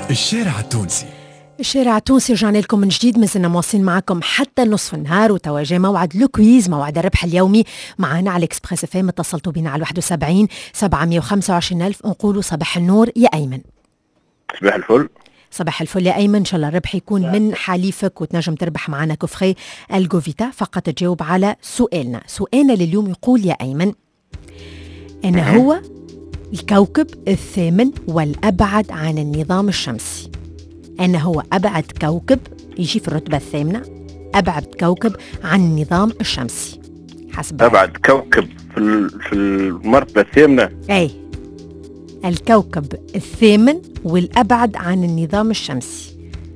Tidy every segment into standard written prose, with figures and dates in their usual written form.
الشارع التونسي. الشارع التونسي رجعنا لكم من جديد، مازلنا مواصلين معكم حتى نصف النهار، وتواجه موعد لوكويز، موعد الربح اليومي معنا على اكسبريس اف ام. اتصلتوا بنا على 71 725 ألف. نقولوا صباح النور يا أيمن. صباح الفل. صباح الفل يا أيمن، إن شاء الله الربح يكون من حليفك وتنجم تربح معنا كوفخي الجوفيتا. فقط تجاوب على سؤالنا لليوم. يقول يا أيمن أن هو الكوكب الثامن والأبعد عن النظام الشمسي. أنه هو أبعد كوكب يجي في الرتبة الثامنة، أبعد كوكب عن النظام الشمسي حسب أبعد كوكب في المرتبة الثامنة. أي الكوكب الثامن والأبعد عن النظام الشمسي.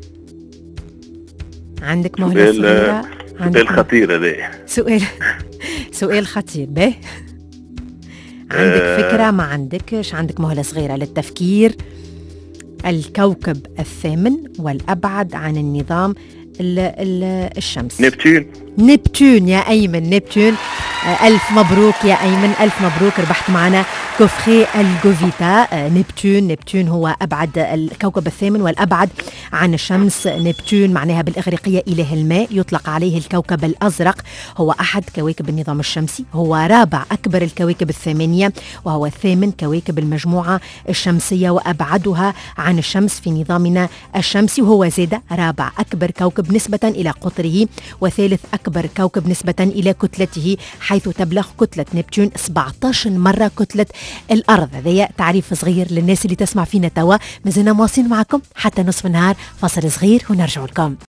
عندك مهلة صغيرة. سؤال خطير هذا. سؤال خطير. به عندك فكرة؟ ما عندكش؟ عندك مهلة صغيرة للتفكير. الكوكب الثامن والأبعد عن النظام الشمسي. نبتون يا أيمن، نبتون. ألف مبروك يا أيمن، ألف مبروك، ربحت معنا كوفخي الجوفيتا. نبتون هو أبعد الكوكب الثامن والأبعد عن الشمس. نبتون معناها بالإغريقية إله الماء، يطلق عليه الكوكب الأزرق. هو أحد كواكب النظام الشمسي، هو رابع أكبر الكواكب الثمانية، وهو ثامن كواكب المجموعة الشمسية وأبعدها عن الشمس في نظامنا الشمسي. وهو زاد رابع أكبر كوكب نسبة إلى قطره، وثالث أكبر كوكب نسبة إلى كتلته، حيث تبلغ كتلة نبتون 17 مرة كتلة الأرض. هذا تعريف صغير للناس اللي تسمع فينا توا. مازلنا مواصلين معكم حتى نصف النهار، فاصل صغير ونرجع لكم.